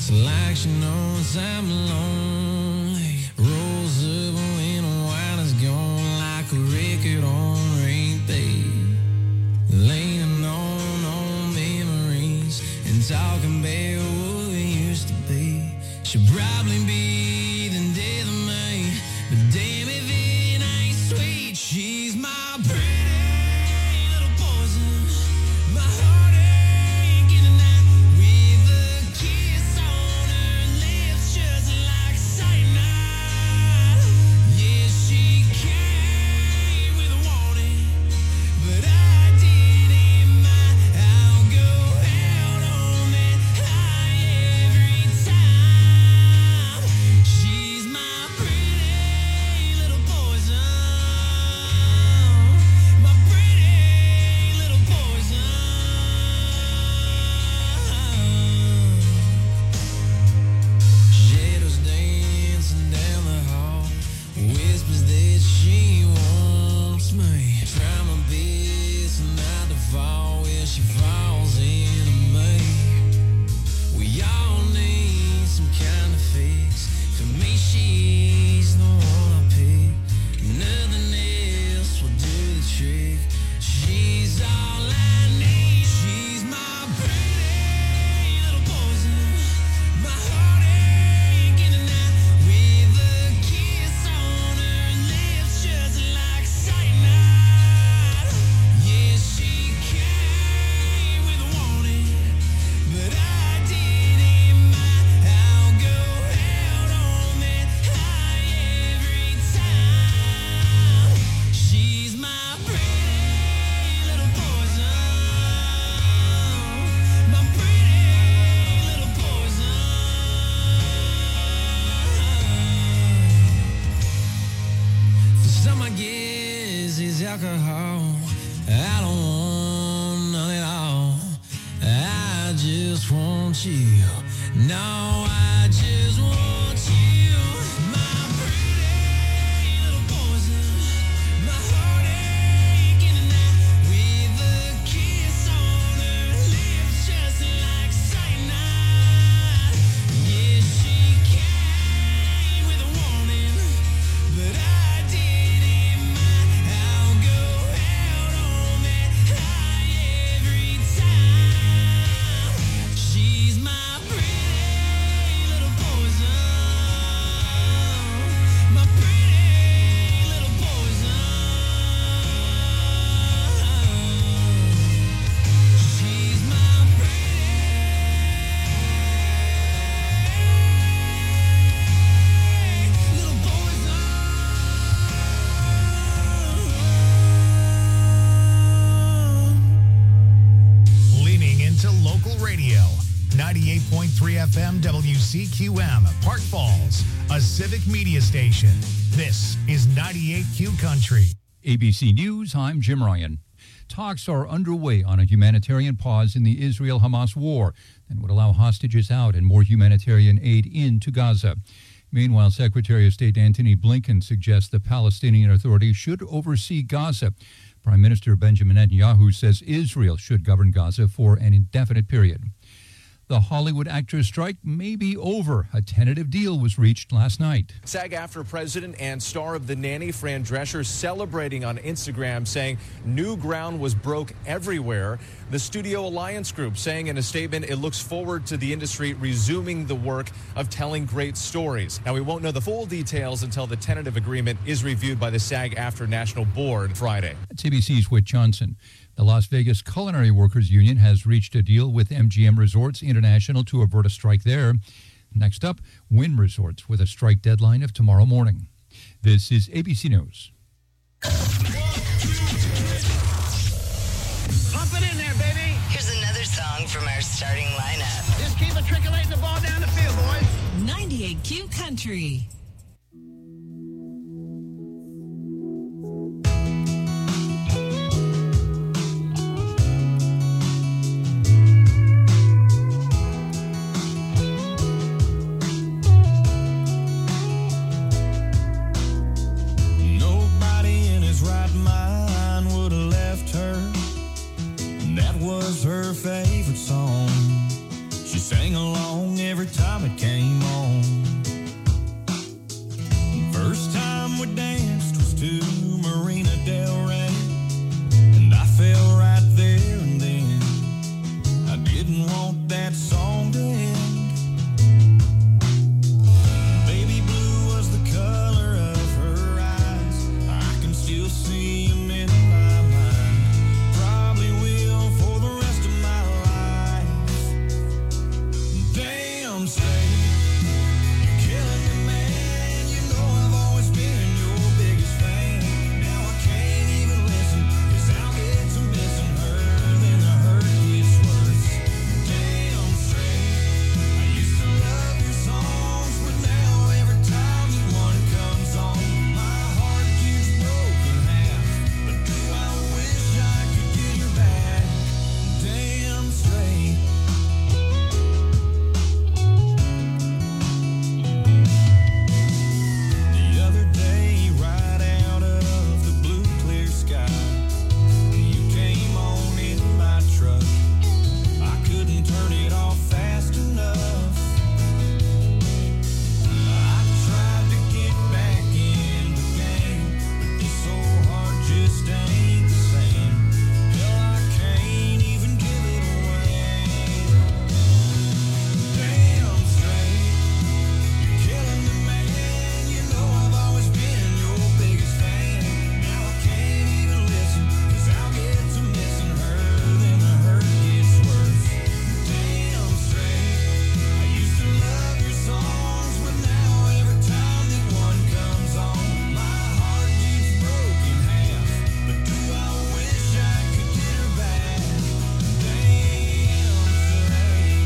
So like she knows I'm lonely. Rolls up when the wine is gone like a record on repeat. Leaning on memories and talking about what we used to be. She'll probably be the death of me, but damn if it ain't sweet. She's my pretty little poison, my heartache in the night, with a kiss on her lips just like cyanide. Yeah, she came with a warning, but I didn't mind. I'll go out on that high every time. She's my pretty little poison, my pretty little poison. Shadows dancing down the hall, whispers that she wants me. Try my best not to fall where she falls into me. We all need some kind of fix. For me, she's the one I pick. Nothing else will do the trick. She's all I need. She's my pretty little poison, my heartache in the night, with a kiss on her lips just like cyanide. Yeah, she came with a warning, but I didn't mind. I'll go out on that high every time. She's my pretty little poison, my pretty little poison. For some, I guess it's alcohol. I don't want none at all. I just want you. No, I just want you. My pretty little poison, my heartache in the night, with a kiss on her lips just like cyanide. Yeah, she came with a warning, but I didn't mind. I'll go out on that high every time. She's my pretty little poison, my pretty little poison. She's my pretty little poison. Leaning into local radio. 98.3 FM WCQM, Park Falls, a civic media station. This is 98Q Country. ABC News, I'm Jim Ryan. Talks are underway on a humanitarian pause in the Israel-Hamas war that would allow hostages out and more humanitarian aid into Gaza. Meanwhile, Secretary of State Antony Blinken suggests the Palestinian Authority should oversee Gaza. Prime Minister Benjamin Netanyahu says Israel should govern Gaza for an indefinite period. The Hollywood actors' strike may be over. A tentative deal was reached last night. SAG-AFTRA president and star of The Nanny, Fran Drescher, celebrating on Instagram, saying new ground was broke everywhere. The Studio Alliance Group saying in a statement it looks forward to the industry resuming the work of telling great stories. Now, we won't know the full details until the tentative agreement is reviewed by the SAG-AFTRA National Board Friday. That's ABC's Whit Johnson. The Las Vegas Culinary Workers Union has reached a deal with MGM Resorts International to avert a strike there. Next up, Wynn Resorts with a strike deadline of tomorrow morning. This is ABC News. Pump it in there, baby. Here's another song from our starting lineup. Just keep matriculating the ball down the field, boys. 98Q Country. was her favorite song. She sang along every time it came on. First time we danced was to Marina Del Rey, and I fell right there and then. I didn't want that song to end. Baby blue was the color of her eyes. I can still see them in my mind. Probably will for the rest of my life. Damn straight, you're killing me, man. You know I've always been your biggest fan. Now I can't even listen, 'cause I'll get to missing her, then the hurt gets worse. Damn straight, I used to love your songs, but now every time that one comes on, my heart keeps broken half. But do I wish I could get her back? Damn straight. The other day, right out of the blue clear sky, you came on in my truck. I couldn't turn it off fast enough. I tried to get back in the game, but this old heart just ain't the same. Hell, I can't even give it away. Damn straight, you're killing me, man. You know I've always been your biggest fan. Now I can't even listen, 'cause I'll get to missing her, then the hurt gets worse. Damn straight, I used to love your songs, but now every time that one comes on, my heart keeps broken half. But do I wish I could get her back? Damn straight.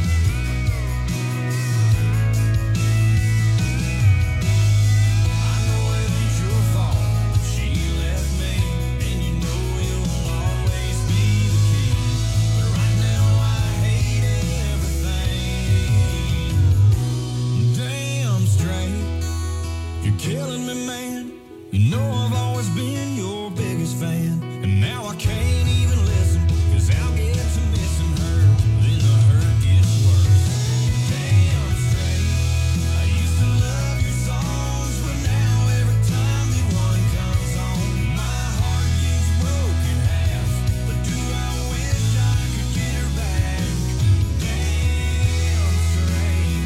I know it ain't your fault she left me, and you know you'll always be the king. But right now I hate everything. Damn straight, you're killing me, man. You know I've always been your biggest fan, and now I can't even listen, 'cause I'll get to missing her, then the hurt gets worse. Damn straight, I used to love your songs, but now every time that one comes on, my heart keeps broken half. But do I wish I could get her back? Damn straight.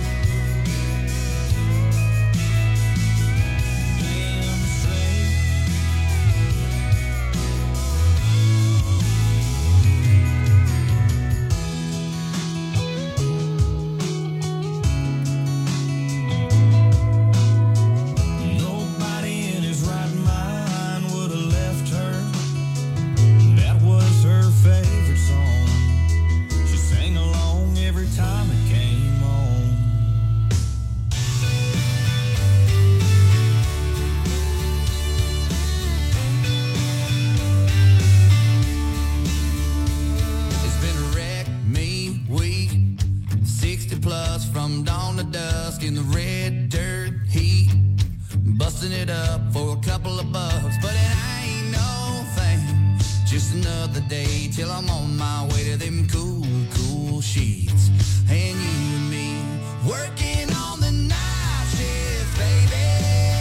Damn straight. Nobody in his right mind would have left her. That was her favorite song. She sang along every time it came on. It's been a wreck, me, week, 60 plus from dawn to dusk in the red dirt heat, busting it up for a couple of bucks, but it ain't no thing. Just another day till I'm on my way to them cool, cool sheets, and you and me working on the night shift, baby,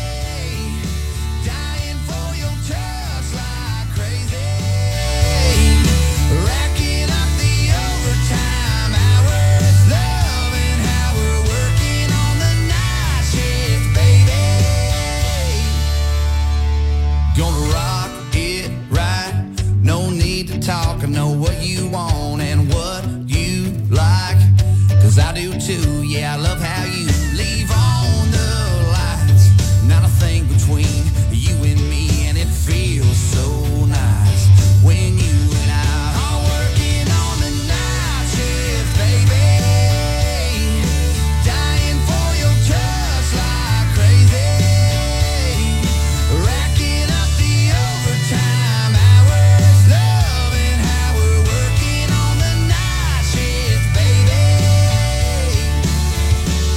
dying for your touch like crazy, racking up the overtime hours, loving how we're working on the night shift, baby. Gonna rock it right, no need to talk. I know what you want and what you like, 'cause I do too. Yeah, I love how you leave on the lights. Not a thing between you and me, and it feels so nice when you and I are working on the night shift, baby, dying for your touch like crazy, racking up the overtime hours, loving how we're working on the night shift, baby.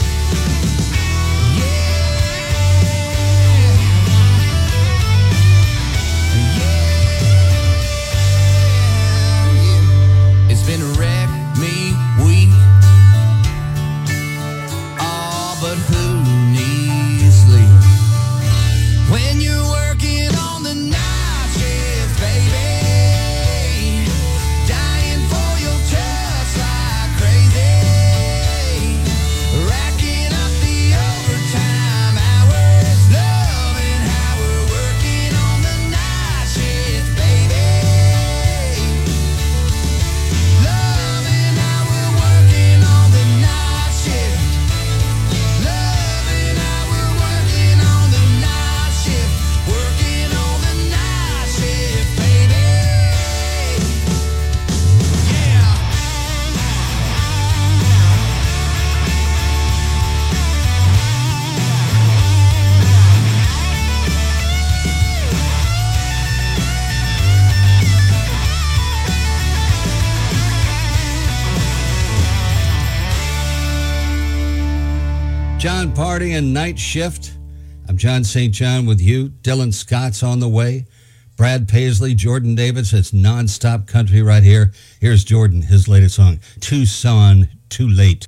John Party and Night Shift. I'm John St. John with you. Dylan Scott's on the way. Brad Paisley, Jordan Davis. It's nonstop country right here. Here's Jordan, his latest song, Tucson, Too Late.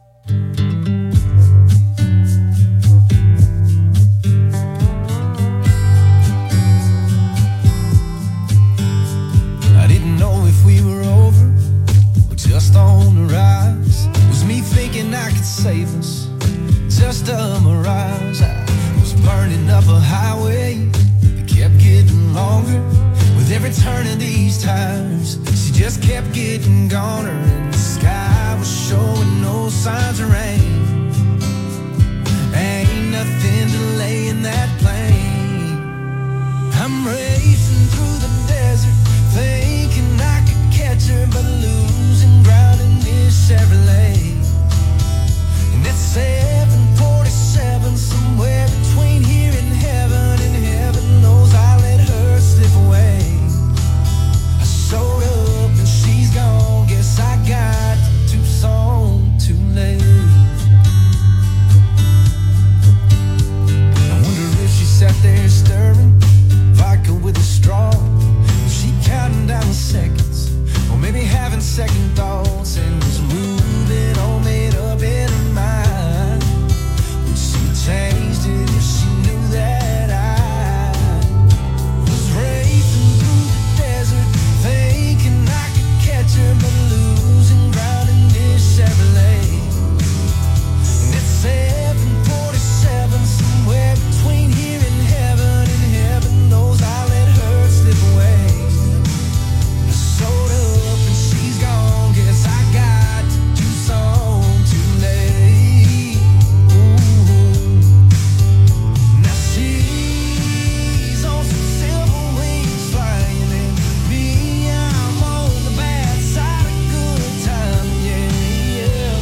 I didn't know if we were over or just on the rise. Was me thinking I could save us? Just a mirage. I was burning up a highway that kept getting longer. With every turn of these tires, she just kept getting goner. And the sky was showing no signs of rain. Ain't nothing delaying that plane. I'm racing through the desert, thinking I could catch her, but losing ground in this Chevrolet. And it's 747, somewhere between here and heaven knows I let her slip away. I showed up and she's gone, guess I got to Tucson too late. I wonder if she sat there stirring vodka with a straw. Was she counting down the seconds, or maybe having second thoughts, and was moving all made up in her mind? Would she changed it if she knew that I was racing through the desert, thinking I could catch her, but losing ground in this Chevrolet. And it's 747, somewhere between here and heaven knows I let her slip away. I showed up and she's gone, guess I got to Tucson too late. Ooh. Now she's on some silver wings flying, and me, I'm on the bad side of good time, yeah.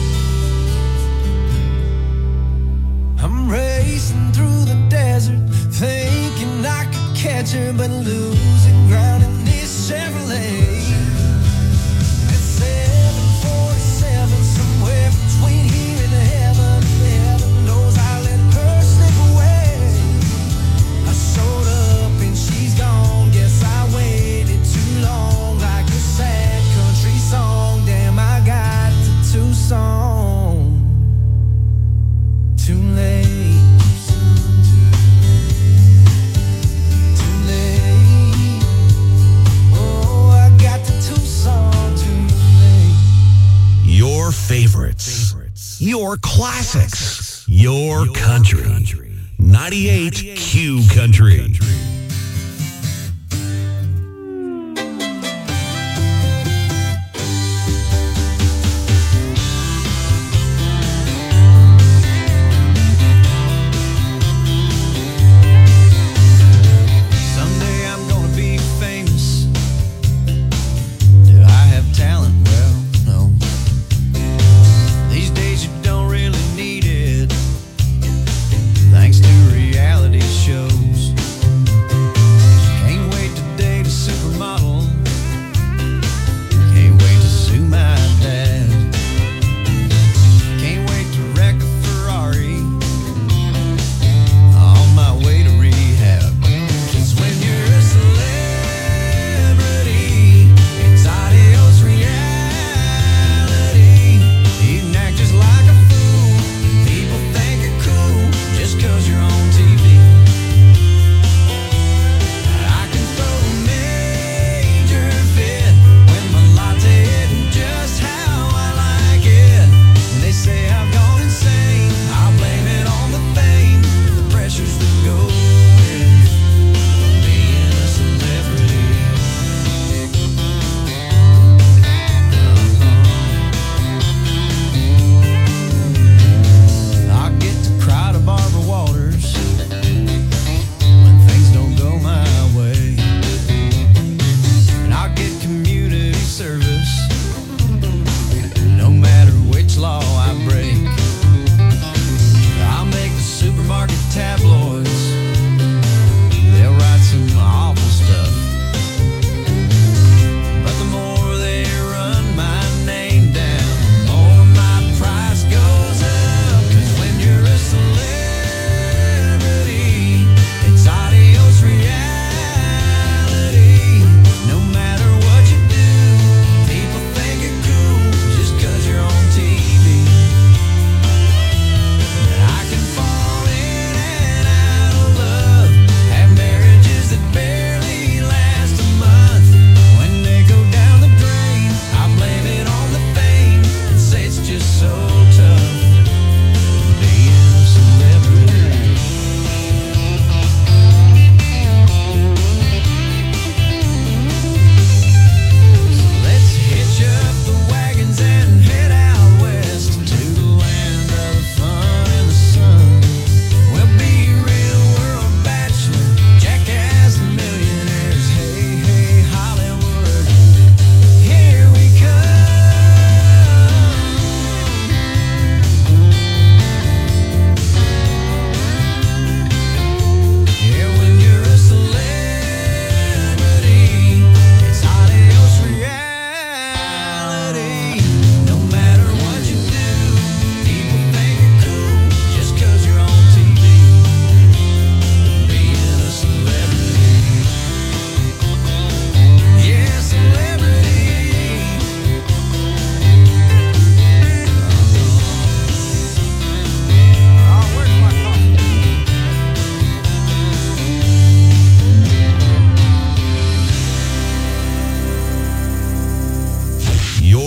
I'm racing through the desert, thinking I could catch her, but losing ground in this Chevrolet. It's 747, somewhere between here and heaven knows I let her slip away. I showed up and she's gone, guess I waited too long, like a sad country song. Damn, I got to Tucson too late. Too late. Oh, I got to Tucson too late. Your favorites. Your classics. Your country. 98 Q Country. Someday I'm gonna be famous. Do I have talent? Well, no. These days you don't really need it, thanks to reality shows.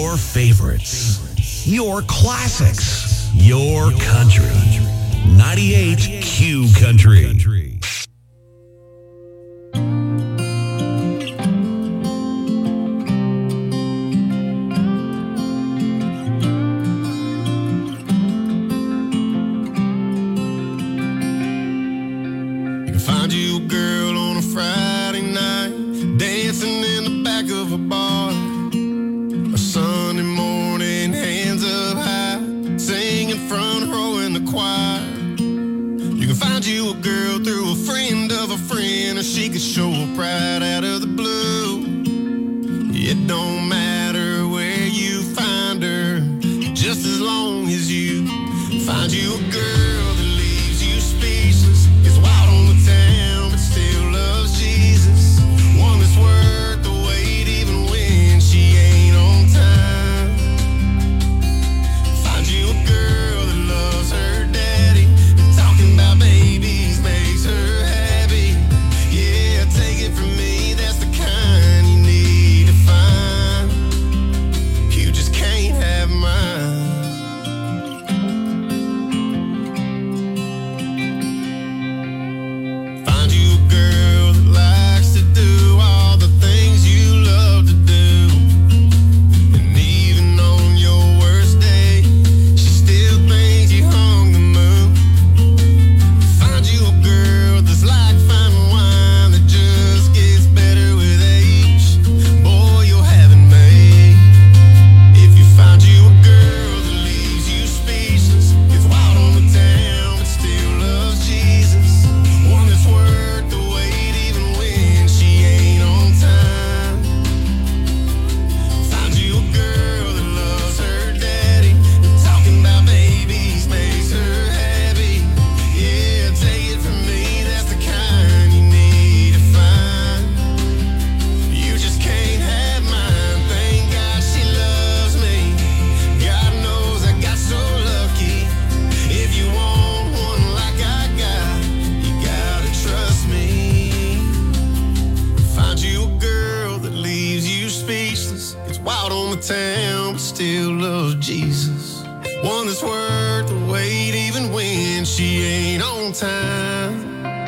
Your favorites. Your classics. Your country. 98 Q Country. Find you a girl on a Friday night, dancing in the back of a bar. A Sunday morning, hands up high, singing front row in the choir. You can find you a girl through a friend of a friend, or she could show up right out of the blue. It don't matter where you find her, just as long as you find you a girl that leaves you speechless. Gets wild on the town, but still loves Jesus. One that's worth the wait, even when she ain't on time. Find you a girl that loves her daddy, and talking about babies makes her happy. Yeah, take it from me, that's the kind you need to find. You just can't have mine. Find you a girl that likes to do all the things you love to do. And even on your worst day, she still thinks you hung the moon. Find you a girl that's like fine wine that just gets better with age. Boy, you'll have it made. If you find you a girl that leaves you speechless, gets wild on the town but still loves Jesus. One that's worth the wait even when she ain't on time. Find you a girl that loves her daddy, and talking about babies makes her happy. Yeah, take it from me, that's the kind you need to find. You just can't have mine. Thank God she loves me. God knows I got so lucky. If you want one like I got, you gotta trust me. Find you a girl that leaves you speechless, gets wild on the town but still loves Jesus. One that's worth the wait even when she ain't on time.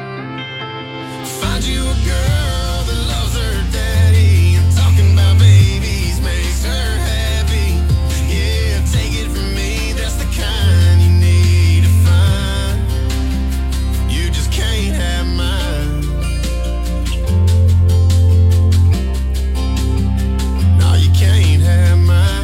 Find you a girl that loves her daddy, and talking about babies makes her happy. Yeah, take it from me, that's the kind you need to find. You just can't have mine. No, you can't have mine.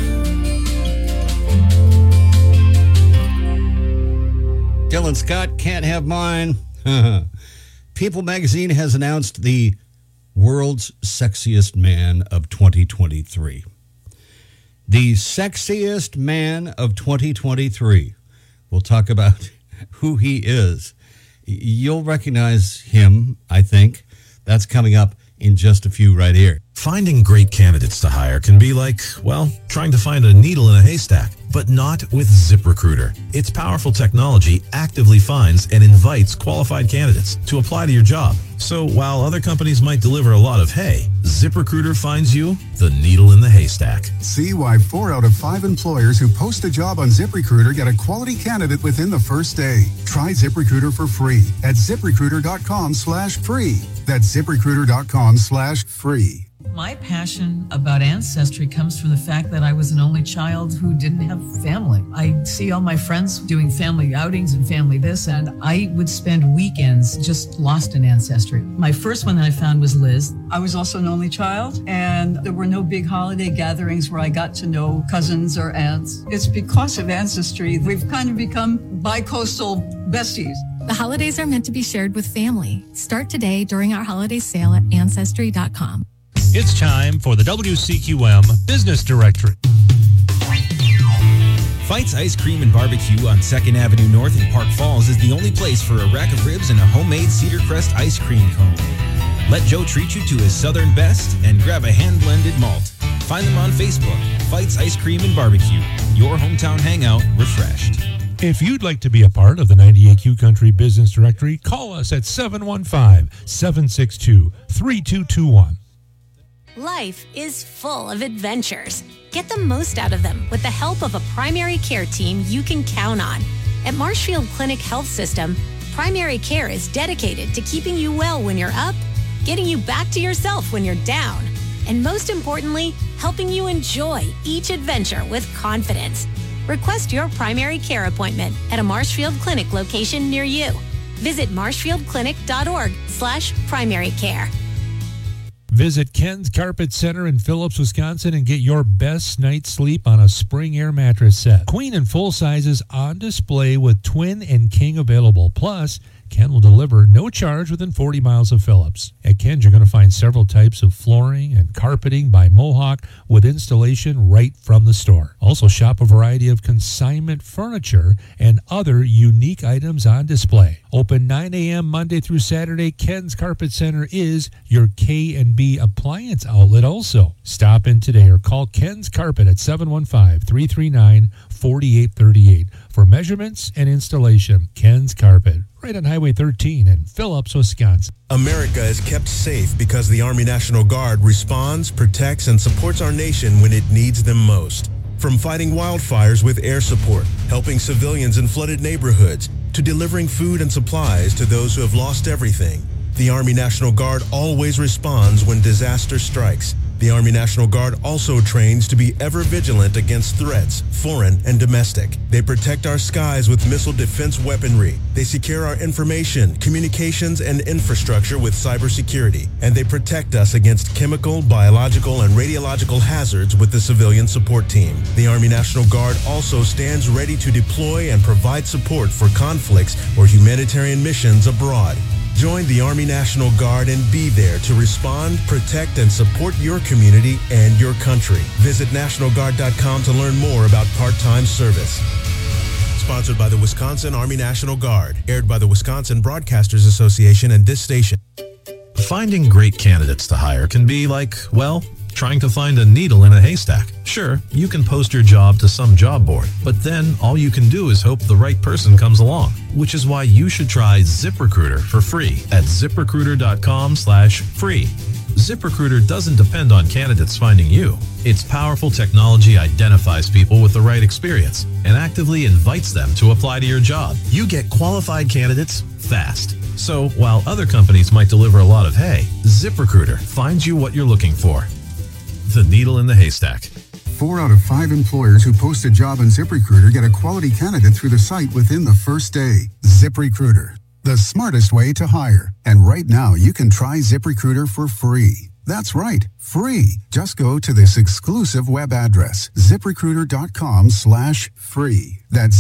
Dylan Scott, Can't Have Mine. People magazine has announced the world's sexiest man of 2023. The sexiest man of 2023. We'll talk about who he is. You'll recognize him, I think. That's coming up in just a few right here. Finding great candidates to hire can be like, well, trying to find a needle in a haystack, but not with ZipRecruiter. Its powerful technology actively finds and invites qualified candidates to apply to your job. So while other companies might deliver a lot of hay, ZipRecruiter finds you the needle in the haystack. See why 4 out of 5 employers who post a job on ZipRecruiter get a quality candidate within the first day. Try ZipRecruiter for free at ZipRecruiter.com/free. That's ZipRecruiter.com/free. My passion about ancestry comes from the fact that I was an only child who didn't have family. I see all my friends doing family outings and family this, and I would spend weekends just lost in ancestry. My first one that I found was Liz. I was also an only child, and there were no big holiday gatherings where I got to know cousins or aunts. It's because of ancestry. We've kind of become bi-coastal besties. The holidays are meant to be shared with family. Start today during our holiday sale at Ancestry.com. It's time for the WCQM Business Directory. Fite's Ice Cream and Barbecue on 2nd Avenue North in Park Falls is the only place for a rack of ribs and a homemade Cedar Crest ice cream cone. Let Joe treat you to his Southern best and grab a hand-blended malt. Find them on Facebook, Fite's Ice Cream and Barbecue. Your hometown hangout refreshed. If you'd like to be a part of the 98Q Country Business Directory, call us at 715-762-3221. Life is full of adventures. Get the most out of them with the help of a primary care team you can count on. At Marshfield Clinic Health System, primary care is dedicated to keeping you well when you're up, getting you back to yourself when you're down, and most importantly, helping you enjoy each adventure with confidence. Request your primary care appointment at a Marshfield Clinic location near you. Visit marshfieldclinic.org/primary care. Visit Ken's Carpet Center in Phillips, Wisconsin and get your best night's sleep on a Spring Air mattress set. Queen and full sizes on display with twin and king available. Plus, Ken will deliver no charge within 40 miles of Phillips. At Ken's, you're going to find several types of flooring and carpeting by Mohawk with installation right from the store. Also shop a variety of consignment furniture and other unique items on display. Open 9 a.m. Monday through Saturday, Ken's Carpet Center is your K&B appliance outlet also. Stop in today or call Ken's Carpet at 715-339-4838 for measurements and installation. Ken's Carpet, right on Highway 13 in Phillips, Wisconsin. America is kept safe because the Army National Guard responds, protects, and supports our nation when it needs them most. From fighting wildfires with air support, helping civilians in flooded neighborhoods, to delivering food and supplies to those who have lost everything, the Army National Guard always responds when disaster strikes. The Army National Guard also trains to be ever vigilant against threats, foreign and domestic. They protect our skies with missile defense weaponry. They secure our information, communications, and infrastructure with cybersecurity. And they protect us against chemical, biological, and radiological hazards with the civilian support team. The Army National Guard also stands ready to deploy and provide support for conflicts or humanitarian missions abroad. Join the Army National Guard and be there to respond, protect, and support your community and your country. Visit NationalGuard.com to learn more about part-time service. Sponsored by the Wisconsin Army National Guard. Aired by the Wisconsin Broadcasters Association and this station. Finding great candidates to hire can be like, well, trying to find a needle in a haystack. Sure, you can post your job to some job board, but then all you can do is hope the right person comes along, which is why you should try ZipRecruiter for free at ZipRecruiter.com/free. ZipRecruiter doesn't depend on candidates finding you. Its powerful technology identifies people with the right experience and actively invites them to apply to your job. You get qualified candidates fast. So while other companies might deliver a lot of hay, ZipRecruiter finds you what you're looking for. The needle in the haystack. 4 out of 5 employers who post a job on ZipRecruiter get a quality candidate through the site within the first day. ZipRecruiter, the smartest way to hire. And right now, you can try ZipRecruiter for free. That's right, free. Just go to this exclusive web address, ZipRecruiter.com/free. That's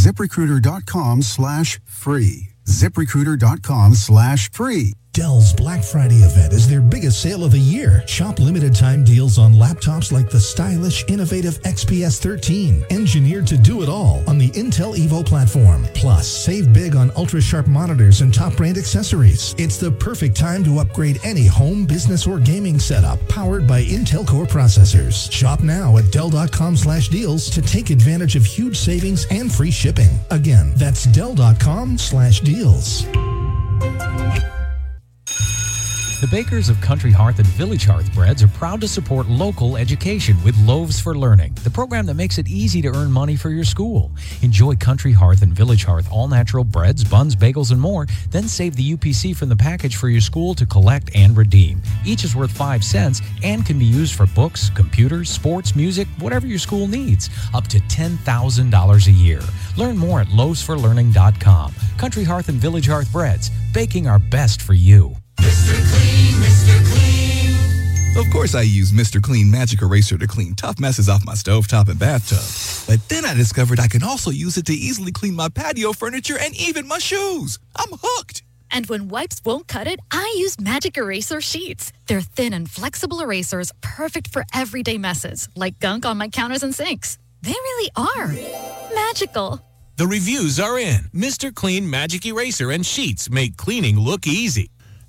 ZipRecruiter.com/free. ZipRecruiter.com/free. Dell's Black Friday event is their biggest sale of the year. Shop limited time deals on laptops like the stylish, innovative XPS 13, engineered to do it all on the Intel Evo platform. Plus, save big on ultra-sharp monitors and top brand accessories. It's the perfect time to upgrade any home, business, or gaming setup powered by Intel Core processors. Shop now at Dell.com/deals to take advantage of huge savings and free shipping. Again, that's Dell.com/deals. The bakers of Country Hearth and Village Hearth Breads are proud to support local education with Loaves for Learning, the program that makes it easy to earn money for your school. Enjoy Country Hearth and Village Hearth all-natural breads, buns, bagels, and more. Then save the UPC from the package for your school to collect and redeem. Each is worth 5 cents and can be used for books, computers, sports, music, whatever your school needs, up to $10,000 a year. Learn more at loavesforlearning.com. Country Hearth and Village Hearth Breads, baking our best for you. Mr. Clean, Mr. Clean. Of course I use Mr. Clean Magic Eraser to clean tough messes off my stovetop and bathtub. But then I discovered I can also use it to easily clean my patio furniture and even my shoes. I'm hooked. And when wipes won't cut it, I use Magic Eraser Sheets. They're thin and flexible erasers, perfect for everyday messes, like gunk on my counters and sinks. They really are magical. The reviews are in. Mr. Clean Magic Eraser and Sheets make cleaning look easy.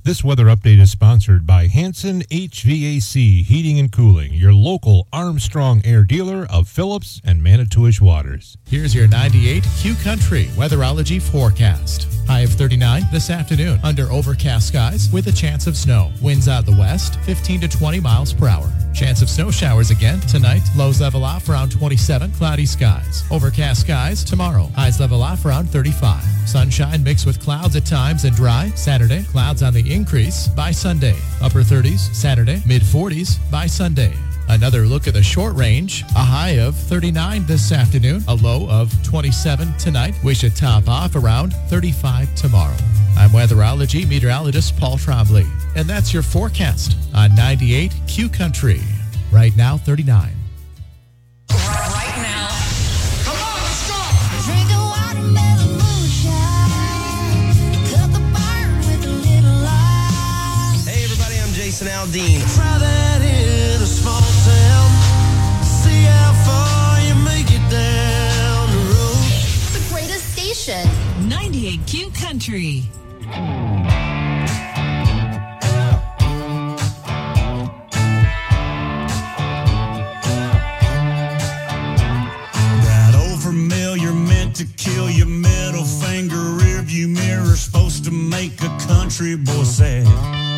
This weather update is sponsored by Hanson HVAC Heating and Cooling, your local Armstrong Air dealer of Phillips and Manitowish Waters. Here's your 98 Q Country weatherology forecast. High of 39 this afternoon under overcast skies with a chance of snow. Winds out the west, 15 to 20 miles per hour. Chance of snow showers again tonight. Lows level off around 27. Cloudy skies. Overcast skies tomorrow. Highs level off around 35. Sunshine mixed with clouds at times and dry. Saturday, clouds on the increase by Sunday. Upper 30s Saturday, mid 40s by Sunday. Another look at the short range. A high of 39 this afternoon, a low of 27 tonight. We should top off around 35 tomorrow. I'm weatherology meteorologist Paul Trombley, and that's your forecast on 98 Q Country. Right now, 39. Right now. Come on, let's go! Drink a watermelon moonshine. Cut the burn with a little lime. Hey everybody, I'm Jason Aldean. Try that in a small town. See how far you make it down the road. The greatest station. 98 Q Country. That old familiar meant to kill your middle finger rearview mirror, supposed to make a country boy sad.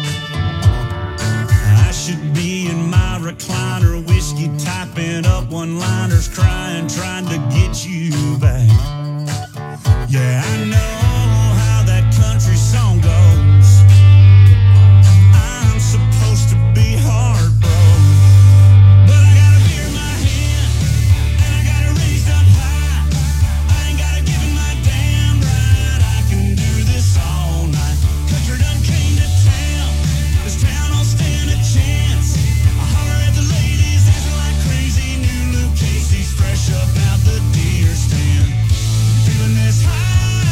I should be in my recliner, whiskey typing up one-liners, crying, trying to get you back. Yeah, I know how that country song goes. I'm supposed to be hard, bro, but I got a beer in my hand and I got it raised up high. I ain't gotta give it my damn right. I can do this all night. Country done came to town. This town don't stand a chance. I holler at the ladies, dancing like crazy. New Luke Casey's fresh up out the deer stand. Feeling this high.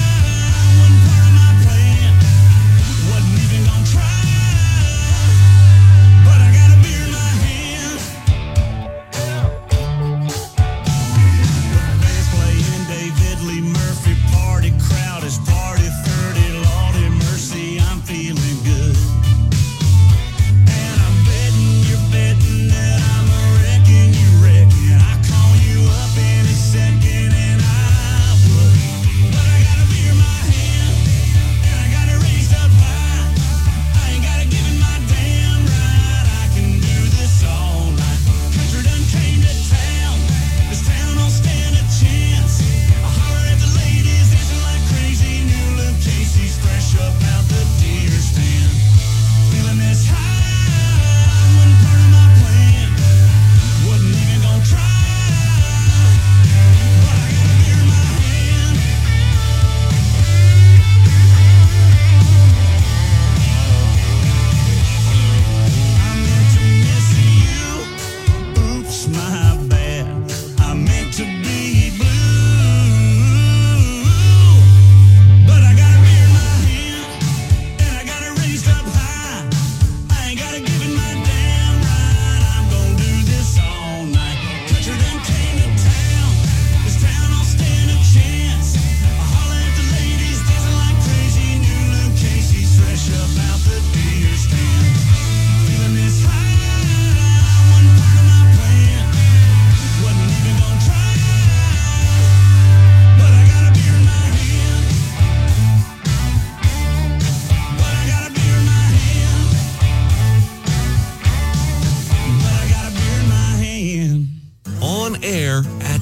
At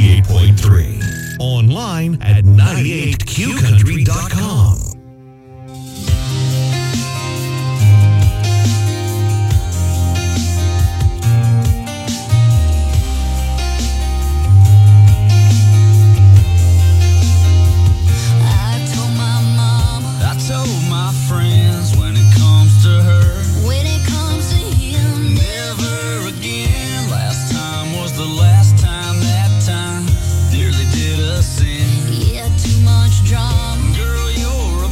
98.3. Online at 98qcountry.com. Yeah, too much drama. Girl, you're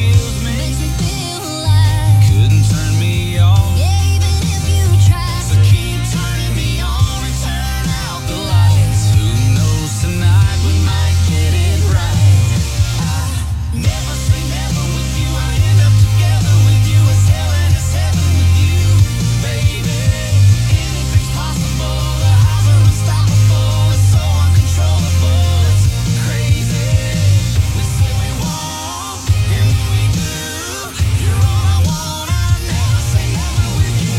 kills me. Makes me feel alive. Couldn't turn me off. Yeah, even if you try. So keep turning me on and turn out the lights. Who knows, tonight we might get it right. I never say never with you. I end up together with you. It's hell and it's heaven with you, baby. Anything's possible. The highs are unstoppable. It's so uncontrollable. It's crazy. We say we won't, and we do. You're all I want. I never say never with you.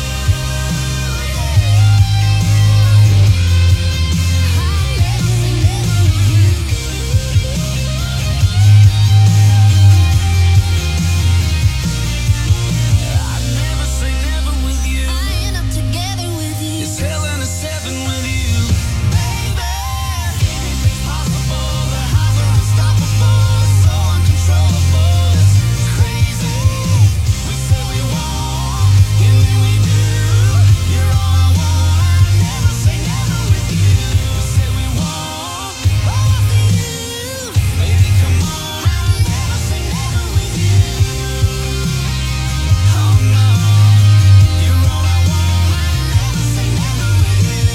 I never say never with you. I end up together with you. It's hell and it's heaven with you, baby. Anything's possible. The highs are unstoppable. It's so uncontrollable. It's crazy. We say we won't, and then we do. You're all I want. I never say never with you. We say we won't, but after you, baby, come on. I never say never with you. Oh no, you're all I want. I never say never with you.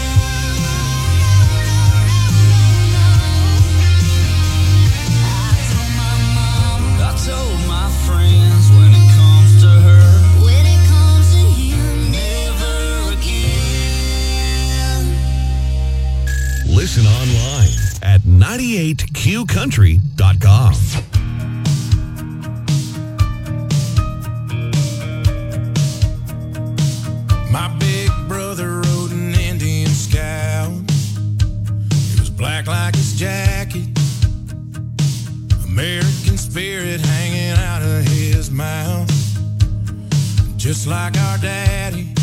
I told my friends when it comes to her, when it comes to you, never again. Listen online at 98qcountry.com. My big brother rode an Indian Scout. It was black like his jacket, American spirit hanging out of his mouth, just like our daddy.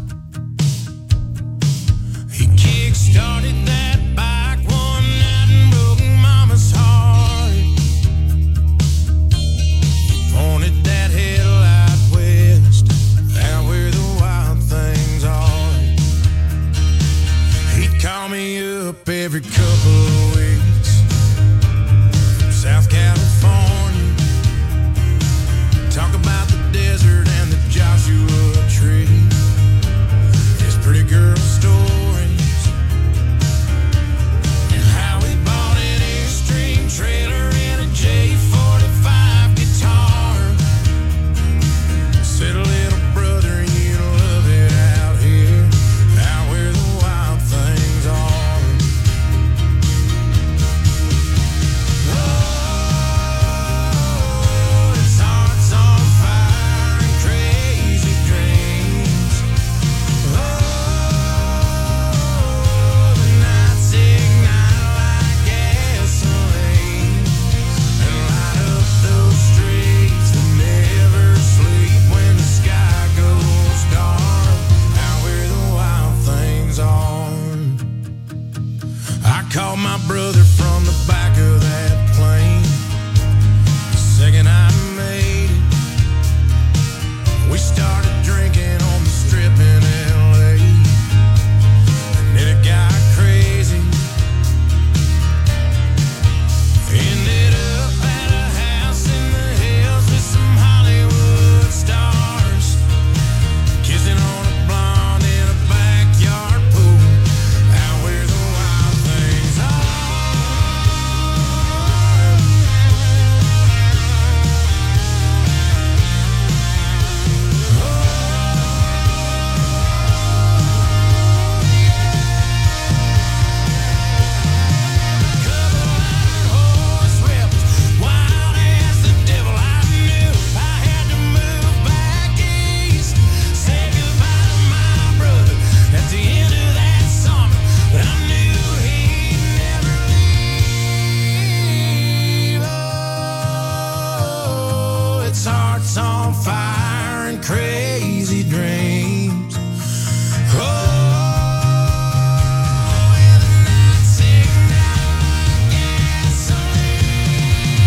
He kick-started that bike one night and broke Mama's heart. He pointed that headlight west, out where the wild things are. He'd call me up every couple of weeks from South California, talk about the desert and the Joshua tree, his pretty girl stories, and how he bought an Airstream trailer and a J45 guitar. Said, little brother, you love it out here, out where the wild things are. Oh, his heart's on fire and crazy dreams. Oh, the nights ignite like gasoline and light up those streets that never sleep when the sky goes dark, out where the wild things are. I called my brother from the back of that plane the second I made it. We started drinking on the strip in LA, and then it got crazy. Ended up at a house in the hills with some Hollywood stars, kissing on a blonde in a backyard pool, out where the wild things are. Horse whips, wild as the devil. I knew I had to move back east, say goodbye to my brother at the end of that summer, but I knew he'd never leave. Oh, its heart's on fire and crazy dreams. Oh, and the nights ignite like gasoline.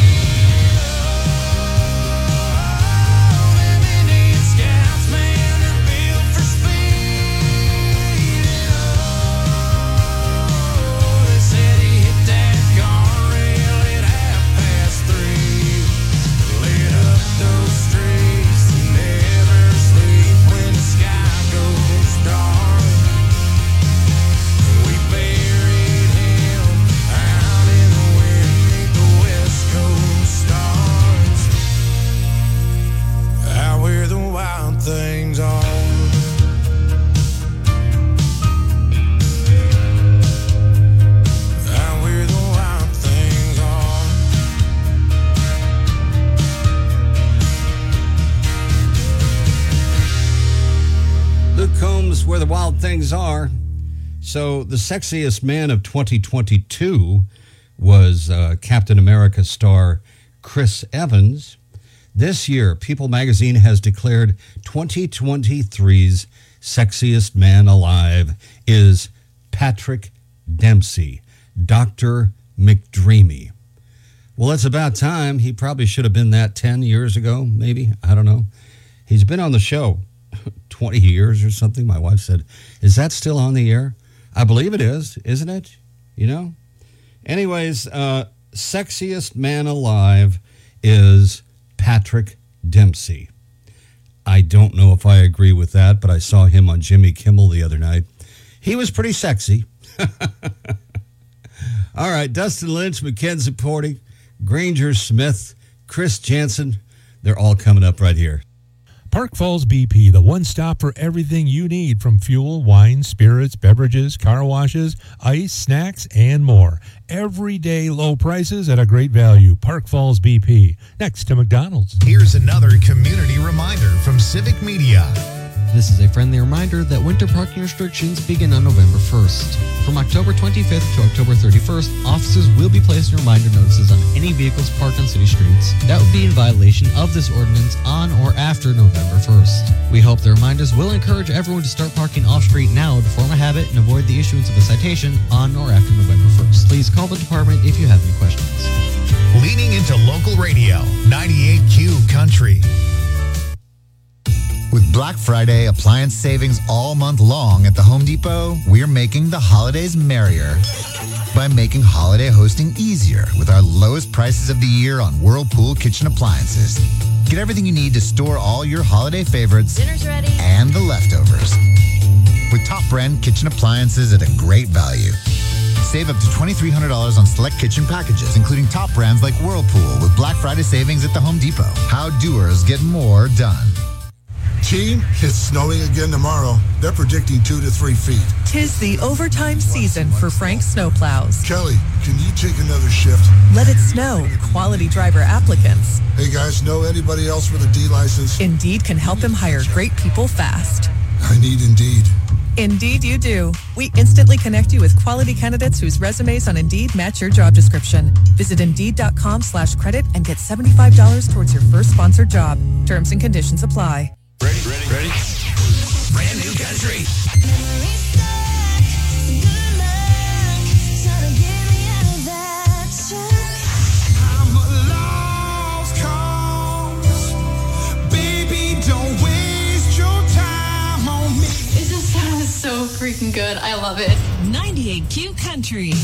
Oh, them Indian Scouts, man, they're built for speed. Oh, they said he hit that guardrail at 3:30. where the wild things are. So the sexiest man of 2022 was Captain America star Chris Evans. This year, People magazine has declared 2023's sexiest man alive is Patrick Dempsey, Dr. McDreamy. Well, it's about time. He probably should have been that 10 years ago, maybe. I don't know. He's been on the show 20 years or something. My wife said, is that still on the air? I believe it is, isn't it? You know? Anyways, sexiest man alive is Patrick Dempsey. I don't know if I agree with that, but I saw him on Jimmy Kimmel the other night. He was pretty sexy. All right, Dustin Lynch, Mackenzie Porty, Granger Smith, Chris Jansen, they're all coming up right here. Park Falls BP, the one stop for everything you need from fuel, wine, spirits, beverages, car washes, ice, snacks, and more. Everyday low prices at a great value. Park Falls BP, next to McDonald's. Here's another community reminder from Civic Media. This is a friendly reminder that winter parking restrictions begin on November 1st. From October 25th to October 31st, officers will be placing reminder notices on any vehicles parked on city streets that would be in violation of this ordinance on or after November 1st. We hope the reminders will encourage everyone to start parking off-street now to form a habit and avoid the issuance of a citation on or after November 1st. Please call the department if you have any questions. Leaning into local radio, 98Q Country. With Black Friday appliance savings all month long at the Home Depot, we're making the holidays merrier by making holiday hosting easier with our lowest prices of the year on Whirlpool kitchen appliances. Get everything you need to store all your holiday favorites and the leftovers with top brand kitchen appliances at a great value. Save up to $2,300 on select kitchen packages, including top brands like Whirlpool with Black Friday savings at the Home Depot. How doers get more done. Team, it's snowing again tomorrow. They're predicting 2 to 3 feet. Tis the overtime season for Frank Snowplows. Kelly, can you take another shift? Let it snow. Quality driver applicants. Hey guys, know anybody else with a D license? Indeed can help him hire great people fast. I need Indeed. Indeed you do. We instantly connect you with quality candidates whose resumes on Indeed match your job description. Visit Indeed.com/credit and get $75 towards your first sponsored job. Terms and conditions apply. Ready? Brand new country. I'm a lost cause. Baby, don't waste your time on me. It just sounds so freaking good. I love it. 98Q Country.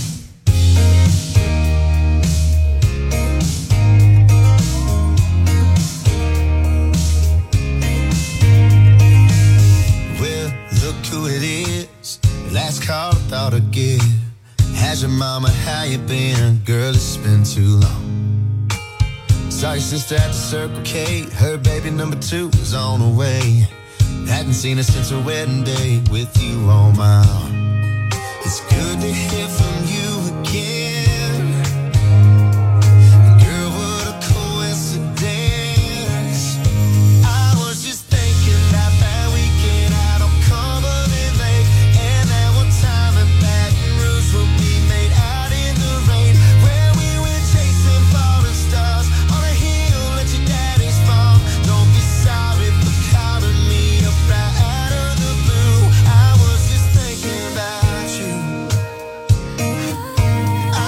Look who it is, last call I thought I'd give. How's your mama, how you been? Girl, it's been too long. Saw your sister at the Circle K, her baby number 2 was on the way. Hadn't seen her since her wedding day, with you on my arm. It's good to hear from you again. Girl, what a coincidence. I was just thinking that bad weekend out on Cumberland Lake, and that one time in Baton Rouge when we made out in the rain, where we went chasing falling stars on a hill at your daddy's farm. Don't be sorry for calling me up right out of the blue. I was just thinking about you. I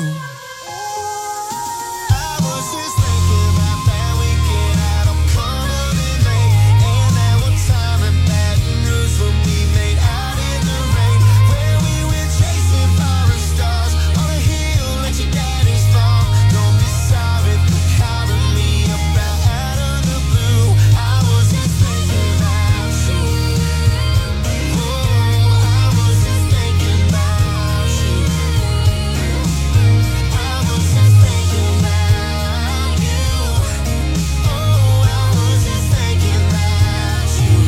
I was just thinking about that weekend out on Cumberland Lake, and that one time in Baton Rouge when we made out in the rain, where we went chasing forest stars on a hill at your daddy's farm. Don't be sorry for calling me up out of the blue. I was just thinking about you. Oh, I was just thinking about you. I was just thinking about you. Oh, I was just thinking about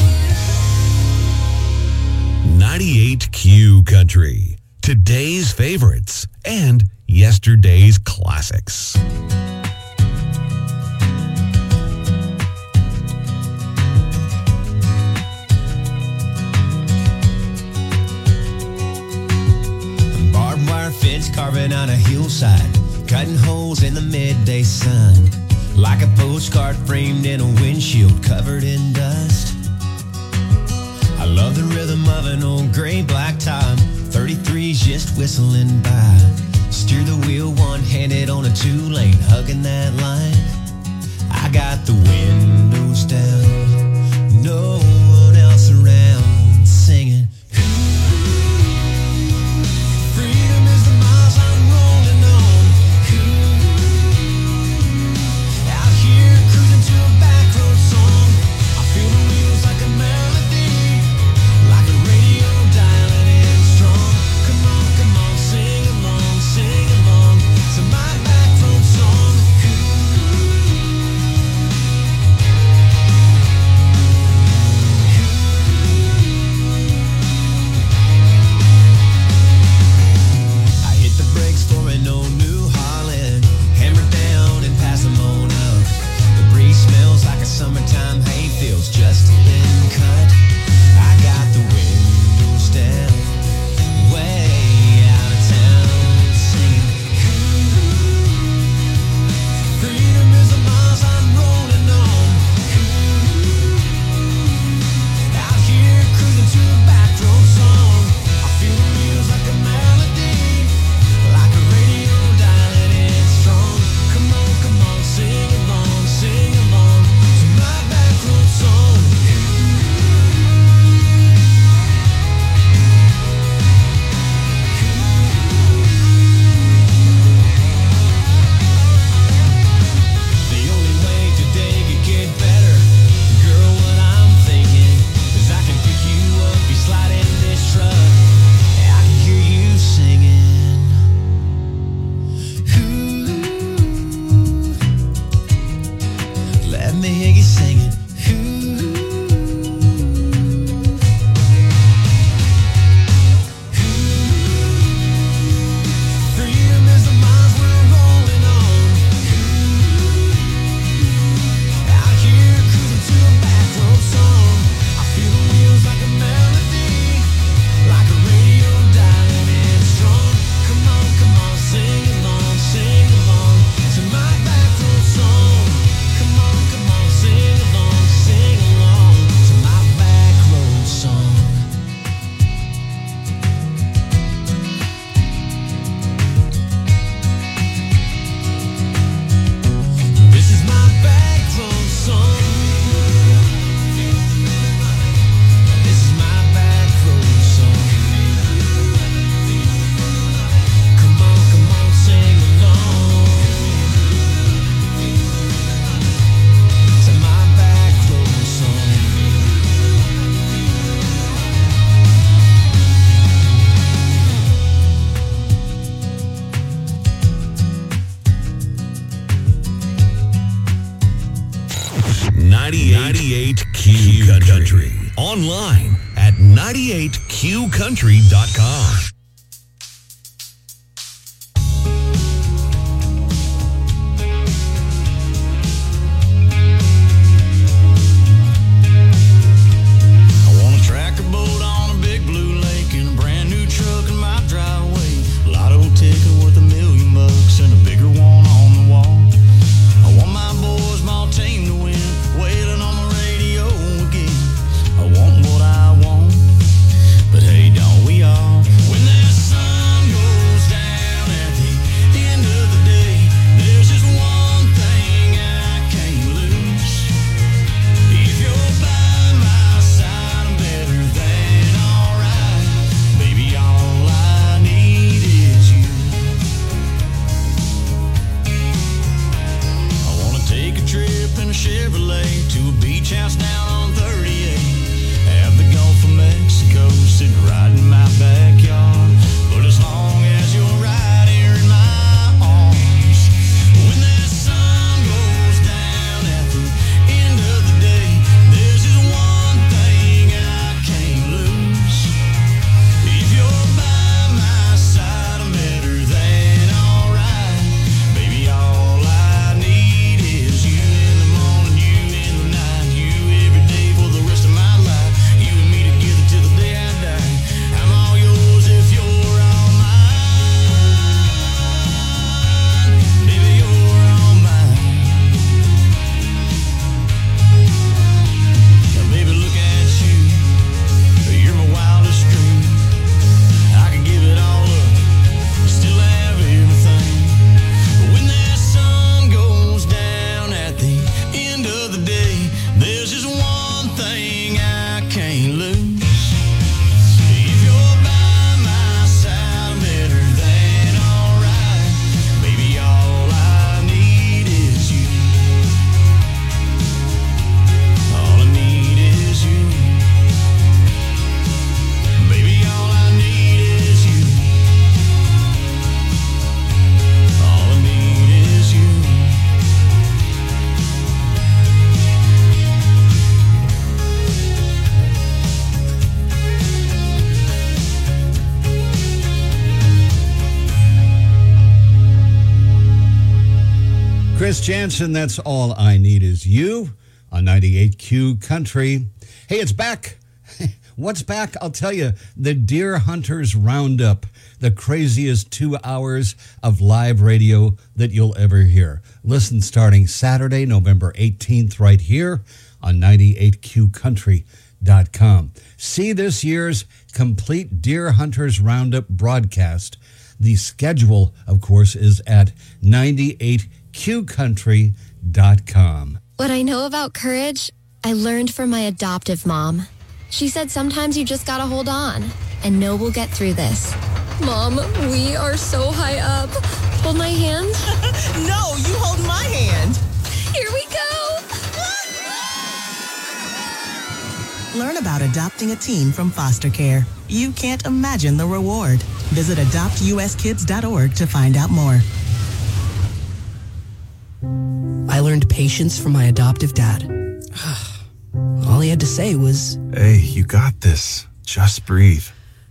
you. 98Q Country. Today's favorites and yesterday's classics. Barbed wire fence carving on a hillside, cutting holes in the midday sun, like a postcard framed in a windshield covered in dust. I love the rhythm of an old gray black top, 33's just whistling by. Steer the wheel one-handed on a two-lane, hugging that line. I got the windows down, no one else around, singing. Freedom is the miles I'm rolling on. Out here cruising to a back road song. I feel the wheels like a melody, like a radio dialing in strong. Come on, sing along to my back road song. I hit the brakes for an old New Holland, hammer down and pass them on up. The breeze smells like a summertime hayfields just been cut. I got the windows down, way out of town, singing. Freedom is the miles I'm rolling on. Out here cruising to a back road song. I feel the wheels like a melody, like a radio dialing in strong. Come on, sing along to my back road song. The only way today could get better, girl, what I'm thinking is I can pick you up, you slide in this truck, I can hear you singing. Ooh, let me hear you singing. Freedom is the miles we're rolling on. Out here cruising to a back road song. I feel the wheels like a melody, like a radio dialing in strong. Come on, sing along to my back road song. Come on, sing along to my back road song. This is my back road song. This is my back road song. Come on, sing along to my back road song. Ninety-eight Q Country. Online at 98QCountry.com. I want a tractor boat on a big blue lake and a brand new truck in my driveway. Lotto ticket worth $1 million and a bigger one on the wall. I want my boys, my team to win, wailing on the radio again. I want what I want, but hey, don't we all? When Chevrolet to a beach house down on 38. Have the Gulf of Mexico sitting right in my backyard. But as long as you're right here in my arms, when that sun goes down at the end of the day, there's just one thing I can't lose. If you're by my side, I'm better than alright. Baby, all I need is you in the morning, you in the night, you every day for the rest of my life. You and me together till the day I die. I'm all yours if you're all mine. Baby, you're all mine. Now, baby, look at you. You're my wildest dream. I can give it all up, still have everything. But when that sun goes down at the end of the day, there's just one thing I can't lose. If you're by my side, I'm better than alright. Baby, all I need is you. All I need is you. Baby, all I need is you. All I need is you. Chris Jansen, that's All I Need Is You on 98Q Country. Hey, it's back. What's back? I'll tell you, the Deer Hunters Roundup, the craziest 2 hours of live radio that you'll ever hear. Listen starting Saturday, November 18th, right here on 98QCountry.com. See this year's complete Deer Hunters Roundup broadcast. The schedule, of course, is at 98QCountry.com. What I know about courage, I learned from my adoptive mom. She said sometimes you just gotta hold on and know we'll get through this. Mom, we are so high up. Hold my hand. No, you hold my hand. Here we go. Learn about adopting a teen from foster care. You can't imagine the reward. Visit adoptuskids.org to find out more. I learned patience from my adoptive dad. All he had to say was, Hey, you got this. Just breathe.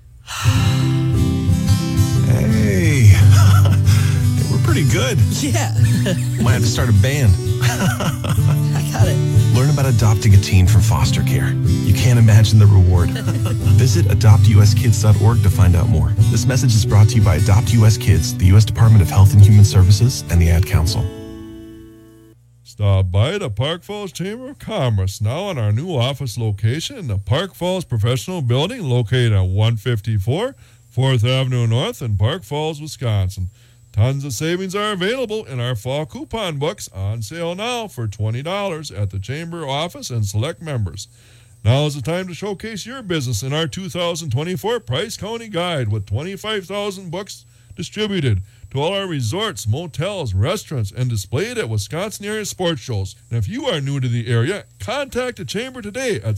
Hey. We're pretty good. yeah. Might have to start a band. I got it. Learn about adopting a teen from foster care. You can't imagine the reward. Visit adoptuskids.org to find out more. This message is brought to you by Adopt US Kids, the U.S. Department of Health and Human Services, and the Ad Council. Stop by the Park Falls Chamber of Commerce now in our new office location in the Park Falls Professional Building located at 154 4th Avenue North in Park Falls, Wisconsin. Tons of savings are available in our fall coupon books on sale now for $20 at the Chamber office and select members. Now is the time to showcase your business in our 2024 Price County Guide with 25,000 books distributed to all our resorts, motels, restaurants, and displayed at Wisconsin area sports shows. And if you are new to the area, contact the Chamber today at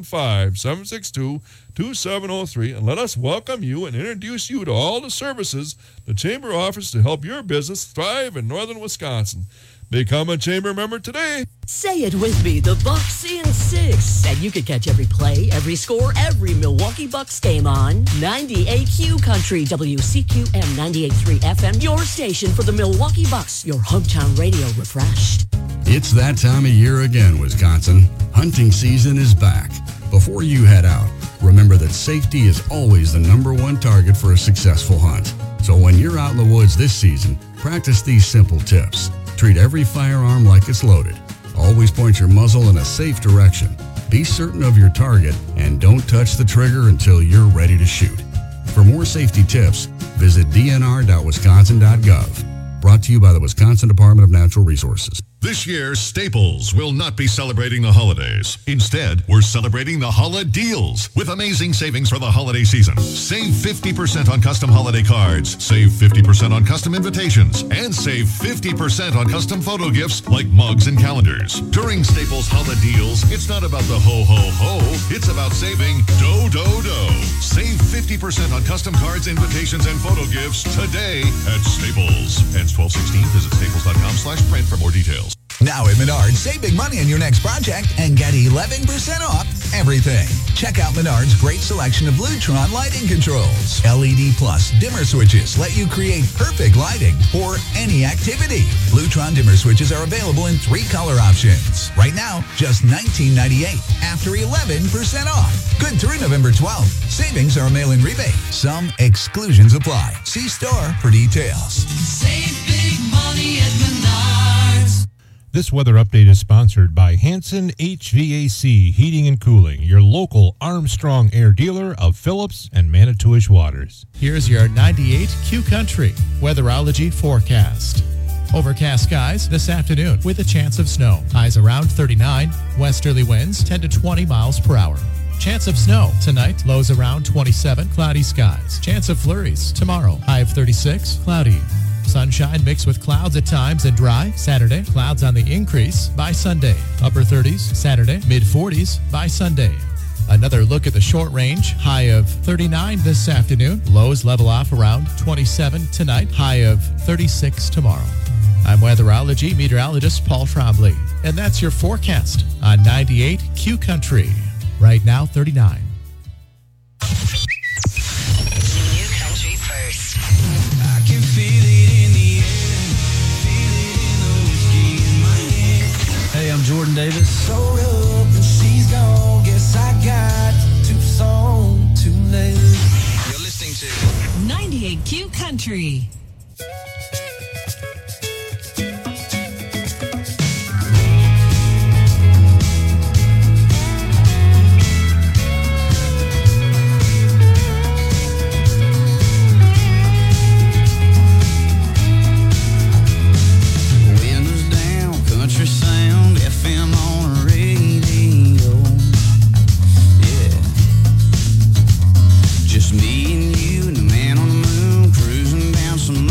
715-762-2703 and let us welcome you and introduce you to all the services the Chamber offers to help your business thrive in northern Wisconsin. Become a Chamber member today. Say it with me, the Bucks in 6. And you can catch every play, every score, every Milwaukee Bucks game on 98Q Country, WCQM 98.3 FM, your station for the Milwaukee Bucks, your hometown radio refreshed. It's that time of year again, Wisconsin. Hunting season is back. Before you head out, remember that safety is always the #1 target for a successful hunt. So when you're out in the woods this season, practice these simple tips. Treat every firearm like it's loaded. Always point your muzzle in a safe direction. Be certain of your target and don't touch the trigger until you're ready to shoot. For more safety tips, visit dnr.wisconsin.gov. Brought to to you by the Wisconsin Department of Natural Resources. This year, Staples will not be celebrating the holidays. Instead, we're celebrating the Holiday Deals with amazing savings for the holiday season. Save 50% on custom holiday cards, save 50% on custom invitations, and save 50% on custom photo gifts like mugs and calendars. During Staples Holiday Deals, it's not about the ho-ho-ho, it's about saving do-do-do. Save 50% on custom cards, invitations, and photo gifts today at Staples. Ends 12/16. Visit staples.com/print for more details. Now at Menards, save big money on your next project and get 11% off everything. Check out Menards' great selection of Lutron lighting controls. LED Plus dimmer switches let you create perfect lighting for any activity. Lutron dimmer switches are available in 3 color options. Right now, just $19.98 after 11% off. Good through November 12th. Savings are a mail-in rebate. Some exclusions apply. See store for details. Save big money at Menards. This weather update is sponsored by Hanson HVAC Heating and Cooling, your local Armstrong Air dealer of Phillips and Manitowish Waters. Here's your 98 Q Country weatherology forecast. Overcast skies this afternoon with a chance of snow. Highs around 39. Westerly winds 10 to 20 miles per hour. Chance of snow tonight. Lows around 27. Cloudy skies. Chance of flurries tomorrow. High of 36. Cloudy. Sunshine mixed with clouds at times and dry. Saturday, clouds on the increase by Sunday. Upper 30s Saturday, mid-40s by Sunday. Another look at the short range. High of 39 this afternoon. Lows level off around 27 tonight. High of 36 tomorrow. I'm weatherology meteorologist Paul Trombley. And that's your forecast on 98 Q Country. Right now, 39. New Country first. I can feel it in the air, feel it in the whiskey in my hand. Hey, I'm Jordan Davis. Sold up and she's gone. Guess I got too soon, too late. You're listening to 98 Q Country. Sound FM on the radio. Yeah. Just me and you and the man on the moon cruising down some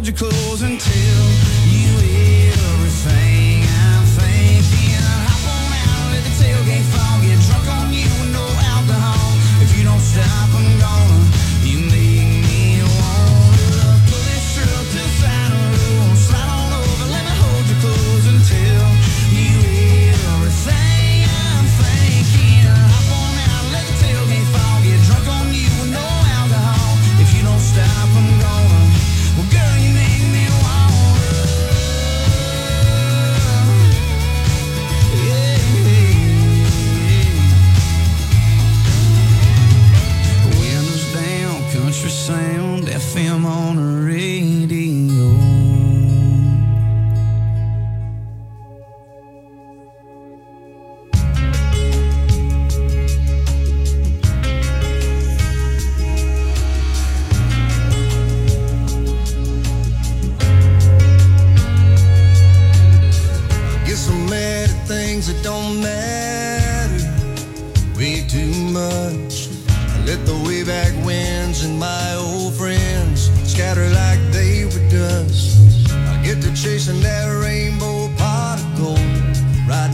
hold you close until you hear everything I'm thinking. Hop on out, let the tailgate fall, get drunk on you with no alcohol. If you don't stop, I'm gonna. You make me wanna pull this truck to the side of the road, slide on over, let me hold you close until you hear everything I'm thinking. Hop on out, let the tailgate fall, get drunk on you with no alcohol. If you don't stop, I'm gonna. Well, girl, you make me wanna. Yeah. Windows down, country sound, FM on the radio. Guess I'm mad at things that don't matter way too much. I let the way back winds and my old friends scatter like they were dust. I get to chasing that